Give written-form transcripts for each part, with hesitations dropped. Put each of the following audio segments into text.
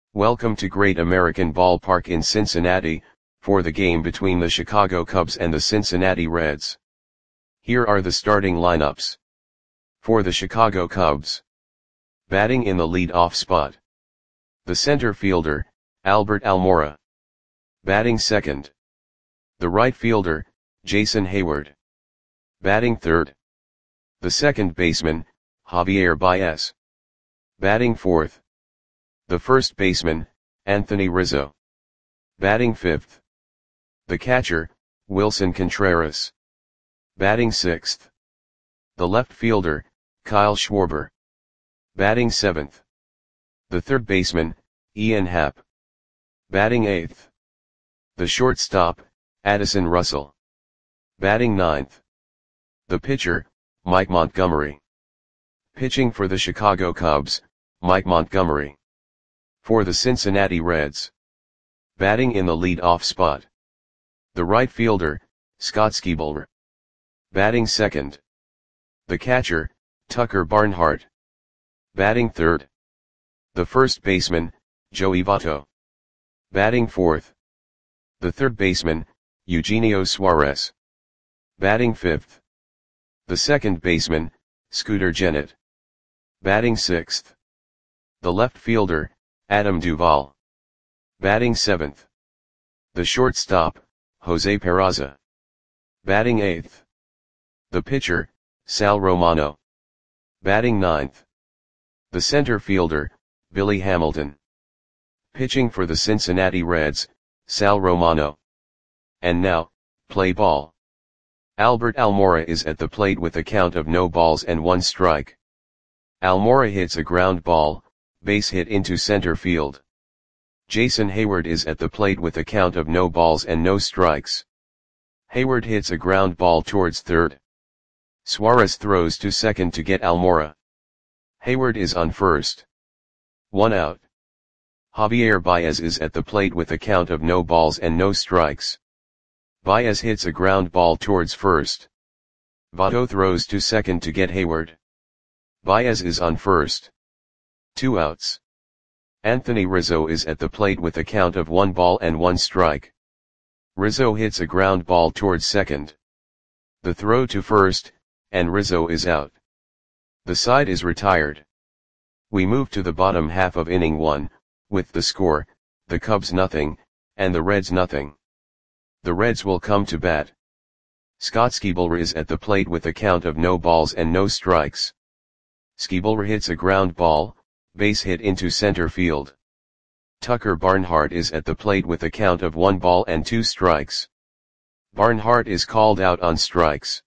Welcome to Great American Ballpark in Cincinnati, for the game between the Chicago Cubs and the Cincinnati Reds. Here are the starting lineups. For the Chicago Cubs. Batting in the lead-off spot. The center fielder, Albert Almora. Batting second. The right fielder, Jason Heyward. Batting third. The second baseman, Javier Baez. Batting fourth. The first baseman, Anthony Rizzo. Batting fifth. The catcher, Willson Contreras. Batting sixth. The left fielder, Kyle Schwarber. Batting seventh. The third baseman, Ian Happ. Batting eighth. The shortstop, Addison Russell. Batting ninth. The pitcher, Mike Montgomery. Pitching for the Chicago Cubs, Mike Montgomery. For the Cincinnati Reds. Batting in the lead-off spot. The right fielder, Scott Skiebler. Batting second. The catcher, Tucker Barnhart. Batting third. The first baseman, Joey Votto. Batting fourth. The third baseman, Eugenio Suarez. Batting fifth. The second baseman, Scooter Gennett. Batting sixth. The left fielder, Adam Duvall. Batting seventh. The shortstop, Jose Peraza. Batting eighth. The pitcher, Sal Romano. Batting ninth. The center fielder, Billy Hamilton. Pitching for the Cincinnati Reds, Sal Romano. And now, play ball. Albert Almora is at the plate with a count of no balls and one strike. Almora hits a ground ball, base hit into center field. Jason Heyward is at the plate with a count of no balls and no strikes. Heyward hits a ground ball towards third. Suarez throws to second to get Almora. Heyward is on first. 1 out. Javier Baez is at the plate with a count of no balls and no strikes. Baez hits a ground ball towards first. Votto throws to second to get Heyward. Baez is on first. 2 outs. Anthony Rizzo is at the plate with a count of 1 ball and 1 strike. Rizzo hits a ground ball towards second. The throw to first, and Rizzo is out. The side is retired. We move to the bottom half of inning 1, with the score, the Cubs nothing, and the Reds nothing. The Reds will come to bat. Scott Skiebler is at the plate with a count of no balls and no strikes. Skiebler hits a ground ball, base hit into center field. Tucker Barnhart is at the plate with a count of 1 ball and 2 strikes. Barnhart is called out on strikes.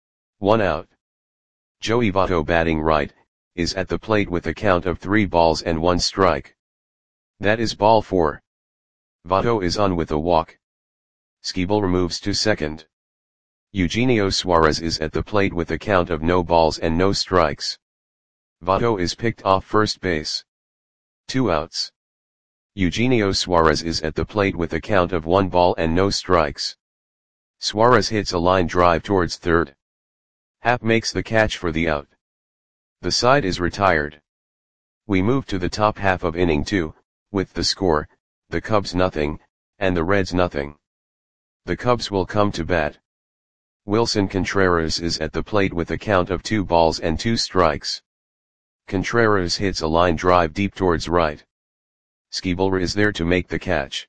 1 out. Joey Votto, batting right, is at the plate with a count of 3 balls and 1 strike. That is ball 4. Votto is on with a walk. Skiebler moves to second. Eugenio Suarez is at the plate with a count of no balls and no strikes. Votto is picked off first base. 2 outs. Eugenio Suarez is at the plate with a count of 1 ball and no strikes. Suarez hits a line drive towards third. Happ makes the catch for the out. The side is retired. We move to the top half of inning 2, with the score, the Cubs nothing, and the Reds nothing. The Cubs will come to bat. Willson Contreras is at the plate with a count of 2 balls and 2 strikes. Contreras hits a line drive deep towards right. Skiebler is there to make the catch.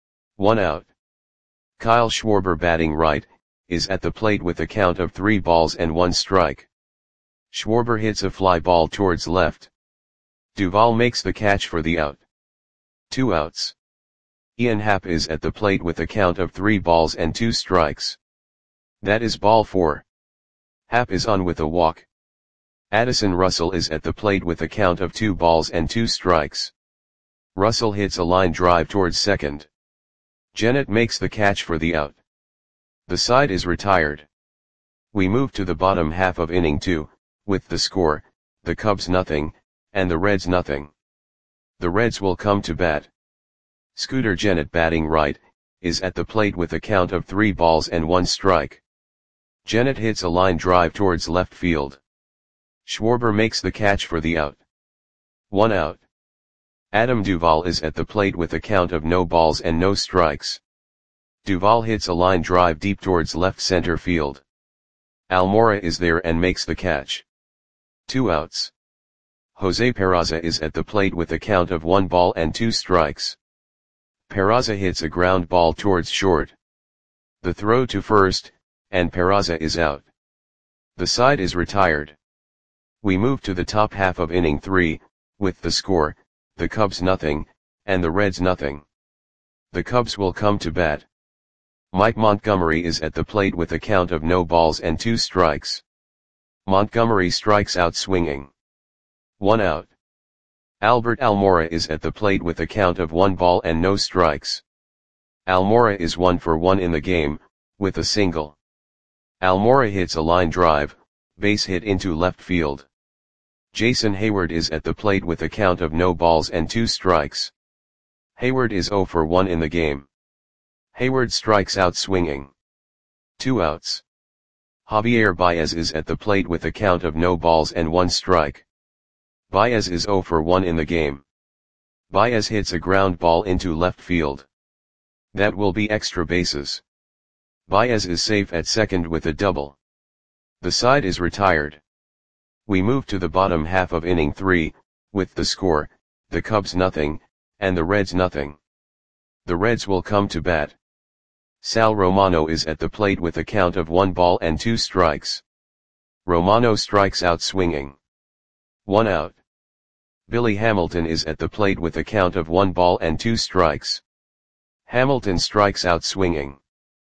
1 out. Kyle Schwarber, batting right, is at the plate with a count of 3 balls and 1 strike. Schwarber hits a fly ball towards left. Duvall makes the catch for the out. 2 outs. Ian Happ is at the plate with a count of 3 balls and 2 strikes. That is ball 4. Happ is on with a walk. Addison Russell is at the plate with a count of 2 balls and 2 strikes. Russell hits a line drive towards second. Gennett makes the catch for the out. The side is retired. We move to the bottom half of inning 2, with the score, the Cubs nothing, and the Reds nothing. The Reds will come to bat. Scooter Gennett, batting right, is at the plate with a count of 3 balls and 1 strike. Gennett hits a line drive towards left field. Schwarber makes the catch for the out. 1 out. Adam Duvall is at the plate with a count of no balls and no strikes. Duvall hits a line drive deep towards left center field. Almora is there and makes the catch. 2 outs. Jose Peraza is at the plate with a count of 1 ball and 2 strikes. Peraza hits a ground ball towards short. The throw to first, and Peraza is out. The side is retired. We move to the top half of inning 3, with the score, the Cubs nothing, and the Reds nothing. The Cubs will come to bat. Mike Montgomery is at the plate with a count of no balls and 2 strikes. Montgomery strikes out swinging. 1 out. Albert Almora is at the plate with a count of 1 ball and no strikes. Almora is 1 for 1 in the game, with a single. Almora hits a line drive, base hit into left field. Jason Heyward is at the plate with a count of no balls and 2 strikes. Heyward is 0 for 1 in the game. Heyward strikes out swinging. 2 outs. Javier Baez is at the plate with a count of no balls and 1 strike. Baez is 0 for 1 in the game. Baez hits a ground ball into left field. That will be extra bases. Baez is safe at second with a double. The side is retired. We move to the bottom half of inning 3, with the score, the Cubs nothing, and the Reds nothing. The Reds will come to bat. Sal Romano is at the plate with a count of 1 ball and 2 strikes. Romano strikes out swinging. 1 out. Billy Hamilton is at the plate with a count of 1 ball and 2 strikes. Hamilton strikes out swinging.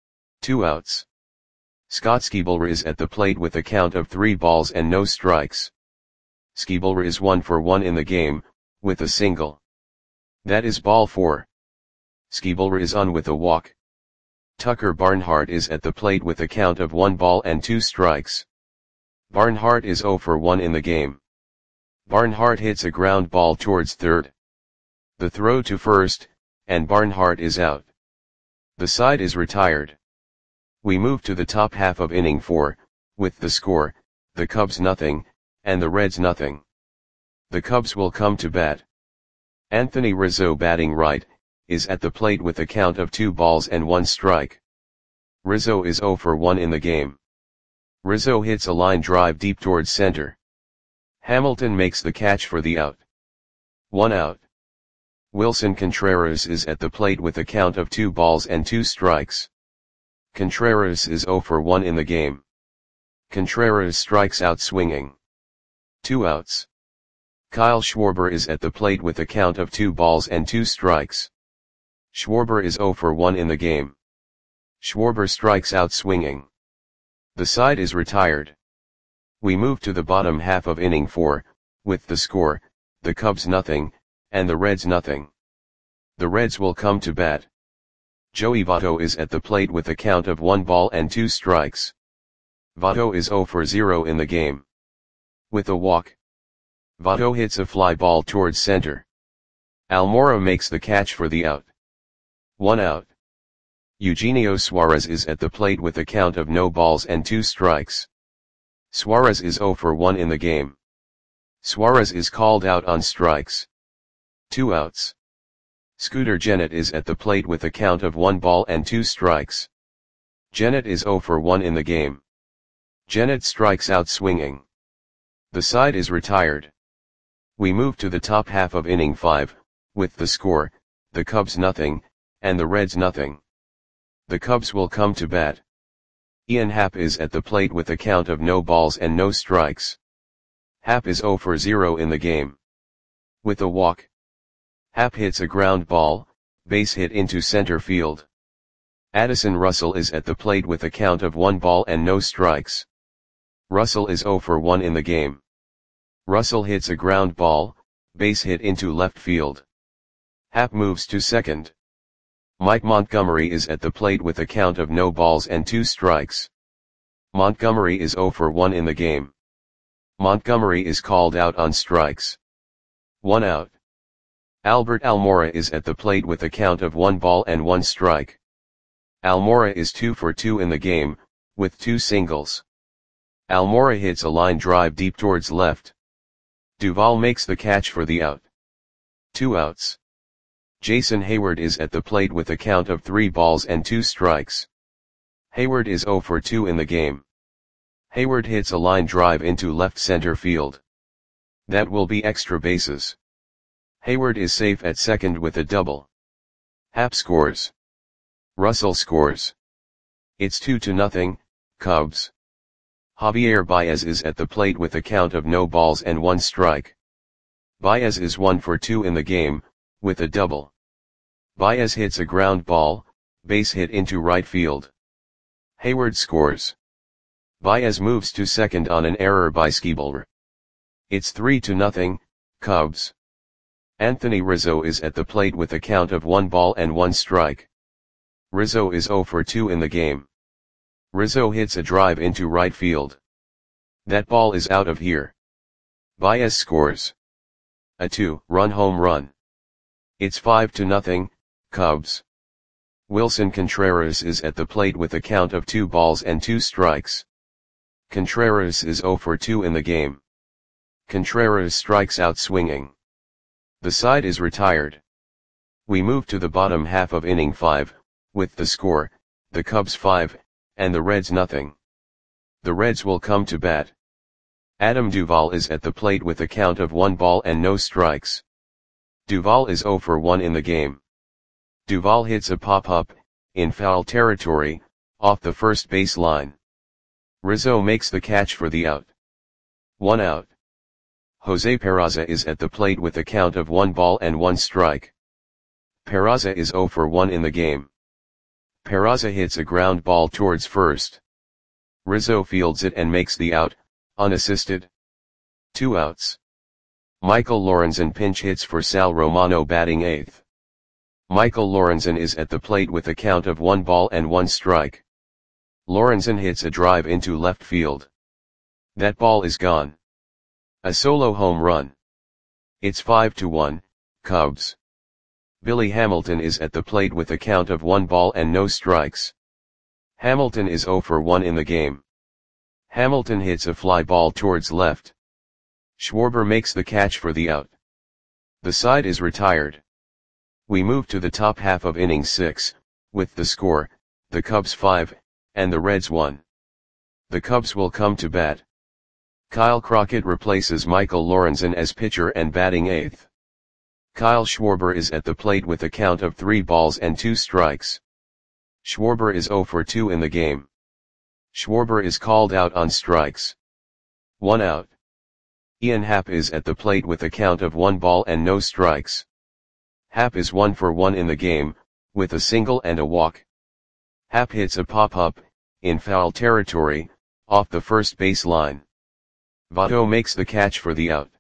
2 outs. Scott Skiebler is at the plate with a count of 3 balls and no strikes. Skiebler is 1 for 1 in the game, with a single. That is ball 4. Skiebler is on with a walk. Tucker Barnhart is at the plate with a count of 1 ball and 2 strikes. Barnhart is 0 for 1 in the game. Barnhart hits a ground ball towards third. The throw to first, and Barnhart is out. The side is retired. We move to the top half of inning 4, with the score, the Cubs nothing, and the Reds nothing. The Cubs will come to bat. Anthony Rizzo batting right, is at the plate with a count of 2 balls and 1 strike. Rizzo is 0 for 1 in the game. Rizzo hits a line drive deep towards center. Hamilton makes the catch for the out. 1 out. Wilson Contreras is at the plate with a count of 2 balls and 2 strikes. Contreras is 0 for 1 in the game. Contreras strikes out swinging. 2 outs. Kyle Schwarber is at the plate with a count of 2 balls and 2 strikes. Schwarber is 0 for 1 in the game. Schwarber strikes out swinging. The side is retired. We move to the bottom half of inning 4, with the score, the Cubs nothing, and the Reds nothing. The Reds will come to bat. Joey Votto is at the plate with a count of 1 ball and 2 strikes. Votto is 0 for 0 in the game. With a walk. Votto hits a fly ball towards center. Almora makes the catch for the out. 1 out. Eugenio Suarez is at the plate with a count of no balls and 2 strikes. Suarez is 0 for 1 in the game. Suarez is called out on strikes. 2 outs. Scooter Gennett is at the plate with a count of 1 ball and 2 strikes. Gennett is 0 for 1 in the game. Gennett strikes out swinging. The side is retired. We move to the top half of inning 5, with the score, the Cubs nothing, and the Reds nothing. The Cubs will come to bat. Ian Happ is at the plate with a count of no balls and no strikes. Happ is 0 for 0 in the game. With a walk. Happ hits a ground ball, base hit into center field. Addison Russell is at the plate with a count of 1 ball and no strikes. Russell is 0 for 1 in the game. Russell hits a ground ball, base hit into left field. Happ moves to second. Mike Montgomery is at the plate with a count of no balls and 2 strikes. Montgomery is 0 for 1 in the game. Montgomery is called out on strikes. 1 out. Albert Almora is at the plate with a count of 1 ball and 1 strike. Almora is 2 for 2 in the game, with 2 singles. Almora hits a line drive deep towards left. Duvall makes the catch for the out. 2 outs. Jason Heyward is at the plate with a count of 3 balls and 2 strikes. Heyward is 0 for 2 in the game. Heyward hits a line drive into left center field. That will be extra bases. Heyward is safe at second with a double. Happ scores. Russell scores. It's 2-0, Cubs. Javier Baez is at the plate with a count of no balls and 1 strike. Baez is 1 for 2 in the game, with a double. Baez hits a ground ball, base hit into right field. Heyward scores. Baez moves to second on an error by Schebler. It's 3-0, Cubs. Anthony Rizzo is at the plate with a count of 1 ball and 1 strike. Rizzo is 0 for 2 in the game. Rizzo hits a drive into right field. That ball is out of here. Baez scores. A 2-run home run. It's 5-0, Cubs. Wilson Contreras is at the plate with a count of 2 balls and 2 strikes. Contreras is 0 for 2 in the game. Contreras strikes out swinging. The side is retired. We move to the bottom half of inning 5, with the score, the Cubs 5, and the Reds nothing. The Reds will come to bat. Adam Duvall is at the plate with a count of 1 ball and no strikes. Duvall is 0 for 1 in the game. Duvall hits a pop-up, in foul territory, off the first base line. Rizzo makes the catch for the out. 1 out. Jose Peraza is at the plate with a count of 1 ball and 1 strike. Peraza is 0 for 1 in the game. Peraza hits a ground ball towards first. Rizzo fields it and makes the out, unassisted. 2 outs. Michael Lorenzen pinch hits for Sal Romano batting 8th. Michael Lorenzen is at the plate with a count of 1 ball and 1 strike. Lorenzen hits a drive into left field. That ball is gone. A solo home run. It's 5-1, Cubs. Billy Hamilton is at the plate with a count of 1 ball and no strikes. Hamilton is 0 for 1 in the game. Hamilton hits a fly ball towards left. Schwarber makes the catch for the out. The side is retired. We move to the top half of inning 6, with the score, the Cubs 5, and the Reds 1. The Cubs will come to bat. Kyle Crockett replaces Michael Lorenzen as pitcher and batting 8th. Kyle Schwarber is at the plate with a count of 3 balls and 2 strikes. Schwarber is 0 for 2 in the game. Schwarber is called out on strikes. 1 out. Ian Happ is at the plate with a count of 1 ball and no strikes. Happ is 1 for 1 in the game, with a single and a walk. Happ hits a pop-up, in foul territory, off the first base line. Votto makes the catch for the out.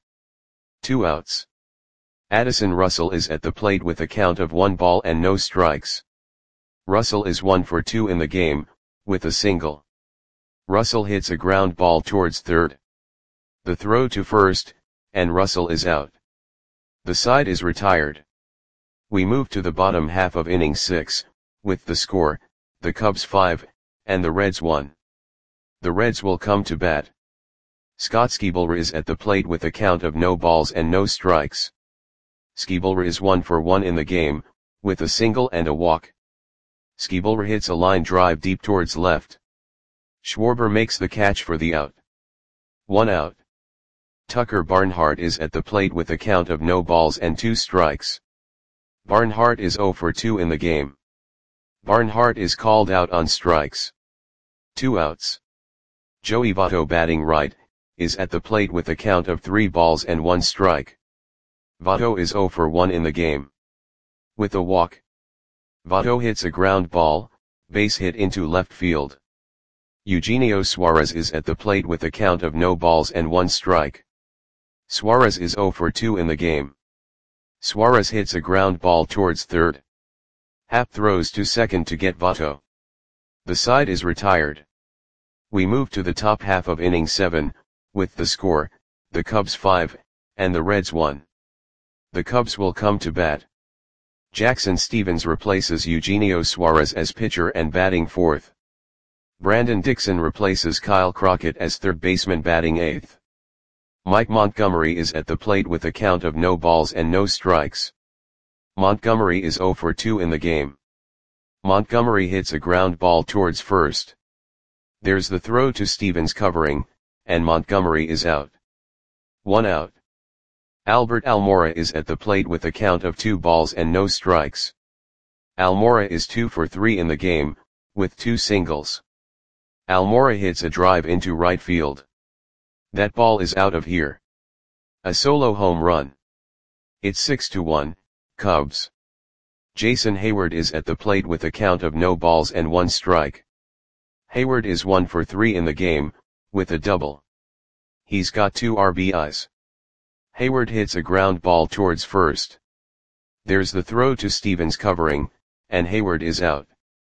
2 outs. Addison Russell is at the plate with a count of 1 ball and no strikes. Russell is 1 for 2 in the game, with a single. Russell hits a ground ball towards third. The throw to first, and Russell is out. The side is retired. We move to the bottom half of inning 6, with the score, the Cubs 5, and the Reds 1. The Reds will come to bat. Scott Schebler is at the plate with a count of no balls and no strikes. Schebler is 1 for 1 in the game, with a single and a walk. Schebler hits a line drive deep towards left. Schwarber makes the catch for the out. 1 out. Tucker Barnhart is at the plate with a count of no balls and 2 strikes. Barnhart is 0 for 2 in the game. Barnhart is called out on strikes. 2 outs. Joey Votto batting right, is at the plate with a count of 3 balls and 1 strike. Votto is 0 for 1 in the game. With a walk. Votto hits a ground ball, base hit into left field. Eugenio Suarez is at the plate with a count of no balls and 1 strike. Suarez is 0 for 2 in the game. Suarez hits a ground ball towards third. Happ throws to second to get Votto. The side is retired. We move to the top half of inning 7, with the score, the Cubs 5, and the Reds 1. The Cubs will come to bat. Jackson Stevens replaces Eugenio Suarez as pitcher and batting 4th. Brandon Dixon replaces Kyle Crockett as third baseman batting 8th. Mike Montgomery is at the plate with a count of no balls and no strikes. Montgomery is 0 for 2 in the game. Montgomery hits a ground ball towards first. There's the throw to Stevens covering, and Montgomery is out. 1 out. Albert Almora is at the plate with a count of 2 balls and no strikes. Almora is 2 for 3 in the game, with 2 singles. Almora hits a drive into right field. That ball is out of here. A solo home run. It's 6-1, Cubs. Jason Heyward is at the plate with a count of no balls and 1 strike. Heyward is 1 for 3 in the game, with a double. He's got 2 RBIs. Heyward hits a ground ball towards first. There's the throw to Stevens covering, and Heyward is out.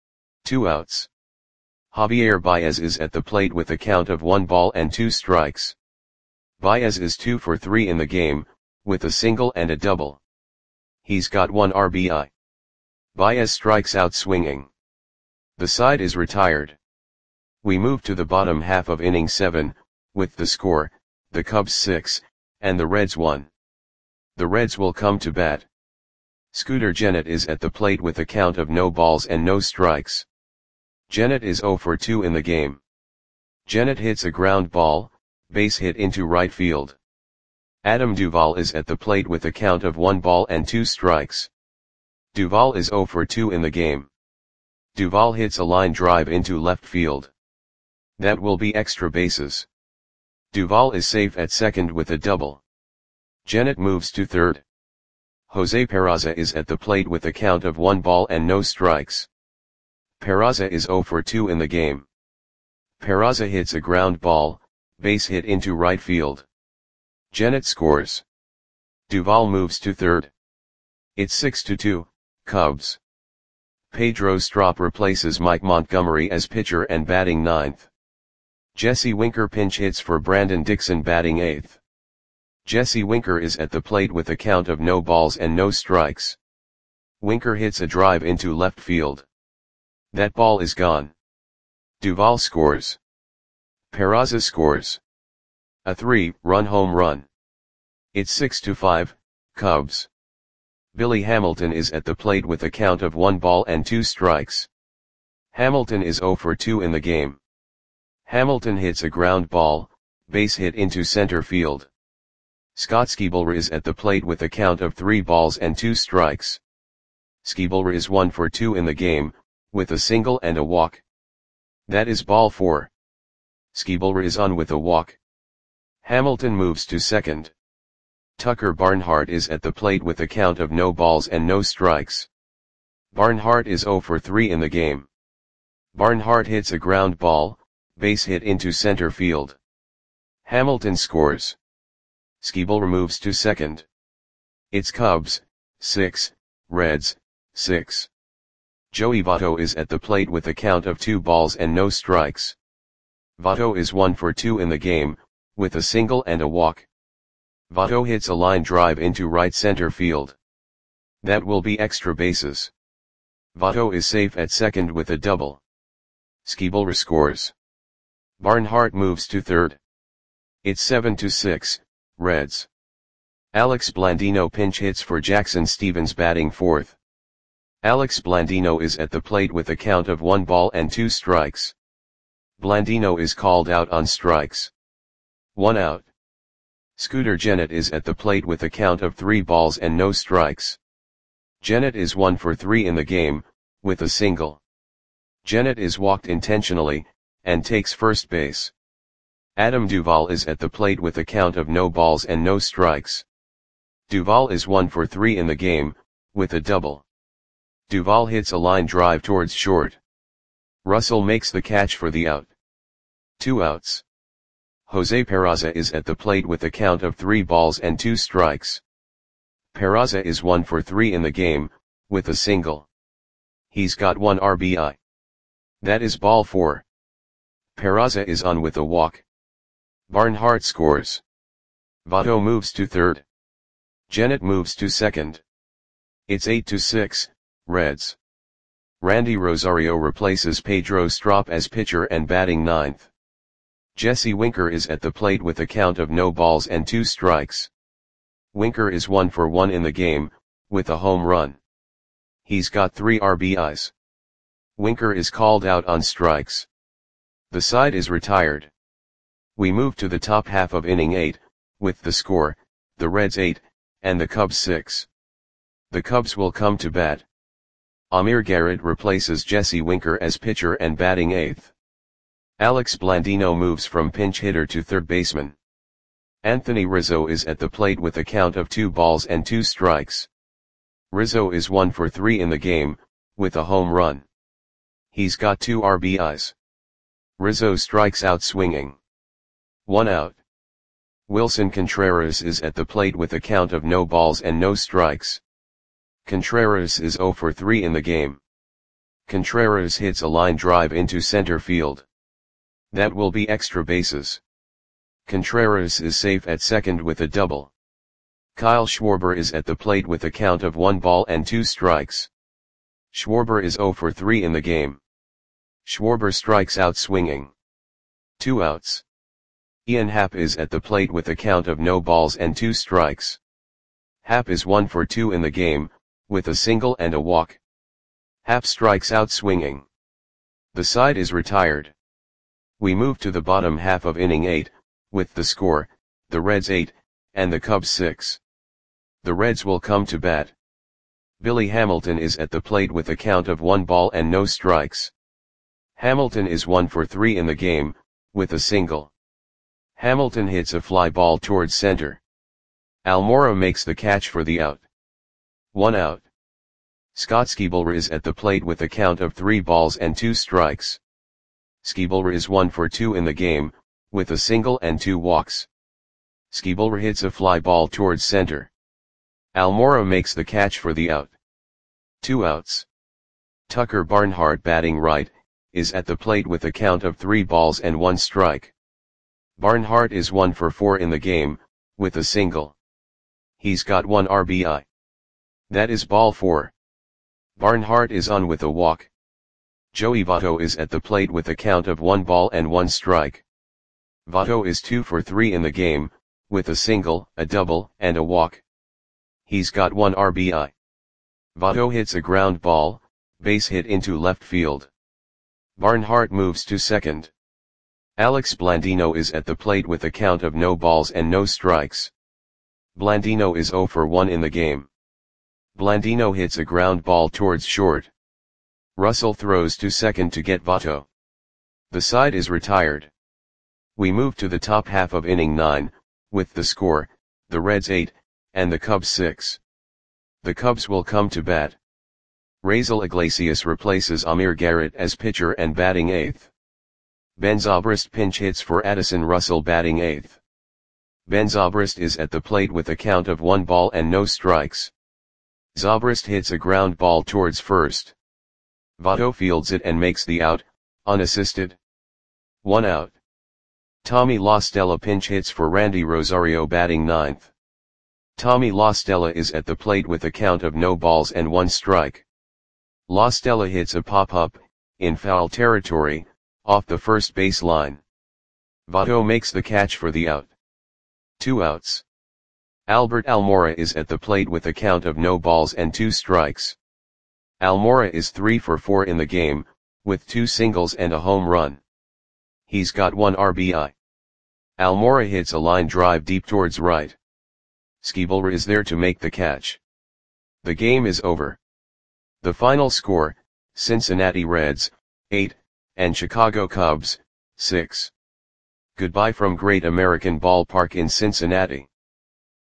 2 outs. Javier Baez is at the plate with a count of 1 ball and 2 strikes. Baez is 2 for 3 in the game, with a single and a double. He's got 1 RBI. Baez strikes out swinging. The side is retired. We move to the bottom half of inning 7, with the score, the Cubs 6, and the Reds 1. The Reds will come to bat. Scooter Gennett is at the plate with a count of no balls and no strikes. Gennett is 0 for 2 in the game. Gennett hits a ground ball, base hit into right field. Adam Duvall is at the plate with a count of 1 ball and 2 strikes. Duvall is 0 for 2 in the game. Duvall hits a line drive into left field. That will be extra bases. Duvall is safe at second with a double. Gennett moves to third. Jose Peraza is at the plate with a count of 1 ball and no strikes. Peraza is 0 for 2 in the game. Peraza hits a ground ball, base hit into right field. Gennett scores. Duvall moves to third. It's 6-2, Cubs. Pedro Strop replaces Mike Montgomery as pitcher and batting 9th. Jesse Winker pinch hits for Brandon Dixon batting 8th. Jesse Winker is at the plate with a count of no balls and no strikes. Winker hits a drive into left field. That ball is gone. Duvall scores. Peraza scores. A 3-run home run. It's 6-5, Cubs. Billy Hamilton is at the plate with a count of 1 ball and 2 strikes. Hamilton is 0 for 2 in the game. Hamilton hits a ground ball, base hit into center field. Scott Skiebler is at the plate with a count of 3 balls and 2 strikes. Skiebler is 1 for 2 in the game, with a single and a walk. That is ball 4. Skiebler is on with a walk. Hamilton moves to second. Tucker Barnhart is at the plate with a count of no balls and no strikes. Barnhart is 0 for 3 in the game. Barnhart hits a ground ball, base hit into center field. Hamilton scores. Skiebler moves to second. It's Cubs 6, Reds 6. Joey Votto is at the plate with a count of 2 balls and no strikes. Votto is 1 for 2 in the game, with a single and a walk. Votto hits a line drive into right center field. That will be extra bases. Votto is safe at second with a double. Skiebler scores. Barnhart moves to third. It's 7-6, Reds. Alex Blandino pinch hits for Jackson Stevens batting 4th. Alex Blandino is at the plate with a count of 1 ball and 2 strikes. Blandino is called out on strikes. 1 out. Scooter Gennett is at the plate with a count of 3 balls and no strikes. Gennett is 1 for 3 in the game, with a single. Gennett is walked intentionally, and takes first base. Adam Duvall is at the plate with a count of no balls and no strikes. Duvall is 1 for 3 in the game, with a double. Duvall hits a line drive towards short. Russell makes the catch for the out. 2 outs. Jose Peraza is at the plate with a count of 3 balls and 2 strikes. Peraza is 1 for 3 in the game, with a single. He's got 1 RBI. That is ball 4. Peraza is on with a walk. Barnhart scores. Votto moves to third. Gennett moves to second. It's 8-6, Reds. Randy Rosario replaces Pedro Strop as pitcher and batting 9th. Jesse Winker is at the plate with a count of no balls and 2 strikes. Winker is 1 for 1 in the game, with a home run. He's got 3 RBIs. Winker is called out on strikes. The side is retired. We move to the top half of inning 8, with the score, the Reds 8, and the Cubs 6. The Cubs will come to bat. Amir Garrett replaces Jesse Winker as pitcher and batting 8th. Alex Blandino moves from pinch hitter to third baseman. Anthony Rizzo is at the plate with a count of 2 balls and 2 strikes. Rizzo is 1 for 3 in the game, with a home run. He's got 2 RBIs. Rizzo strikes out swinging. 1 out. Wilson Contreras is at the plate with a count of no balls and no strikes. Contreras is 0 for 3 in the game. Contreras hits a line drive into center field. That will be extra bases. Contreras is safe at second with a double. Kyle Schwarber is at the plate with a count of 1 ball and 2 strikes. Schwarber is 0 for 3 in the game. Schwarber strikes out swinging. 2 outs. Ian Happ is at the plate with a count of no balls and 2 strikes. Happ is 1 for 2 in the game, with a single and a walk. Happ strikes out swinging. The side is retired. We move to the bottom half of inning 8, with the score, the Reds 8, and the Cubs 6. The Reds will come to bat. Billy Hamilton is at the plate with a count of 1 ball and no strikes. Hamilton is 1 for 3 in the game, with a single. Hamilton hits a fly ball towards center. Almora makes the catch for the out. 1 out. Scott Skiebler is at the plate with a count of 3 balls and 2 strikes. Skiebler is 1 for 2 in the game, with a single and 2 walks. Skiebler hits a fly ball towards center. Almora makes the catch for the out. 2 outs. Tucker Barnhart, batting right, is at the plate with a count of 3 balls and 1 strike. Barnhart is 1 for 4 in the game, with a single. He's got 1 RBI. That is ball 4. Barnhart is on with a walk. Joey Votto is at the plate with a count of 1 ball and 1 strike. Votto is 2 for 3 in the game, with a single, a double, and a walk. He's got 1 RBI. Votto hits a ground ball, base hit into left field. Barnhart moves to second. Alex Blandino is at the plate with a count of no balls and no strikes. Blandino is 0 for 1 in the game. Blandino hits a ground ball towards short. Russell throws to second to get Votto. The side is retired. We move to the top half of inning 9, with the score, the Reds 8, and the Cubs 6. The Cubs will come to bat. Raisel Iglesias replaces Amir Garrett as pitcher and batting 8th. Ben Zobrist pinch hits for Addison Russell, batting 8th. Ben Zobrist is at the plate with a count of 1 ball and no strikes. Zobrist hits a ground ball towards first. Votto fields it and makes the out, unassisted. 1 out. Tommy La Stella pinch hits for Randy Rosario, batting 9th. Tommy La Stella is at the plate with a count of no balls and 1 strike. La Stella hits a pop-up, in foul territory, off the first base line. Votto makes the catch for the out. 2 outs. Albert Almora is at the plate with a count of no balls and 2 strikes. Almora is 3 for 4 in the game, with 2 singles and a home run. He's got 1 RBI. Almora hits a line drive deep towards right. Skiebler is there to make the catch. The game is over. The final score, Cincinnati Reds, 8, and Chicago Cubs, 6. Goodbye from Great American Ballpark in Cincinnati.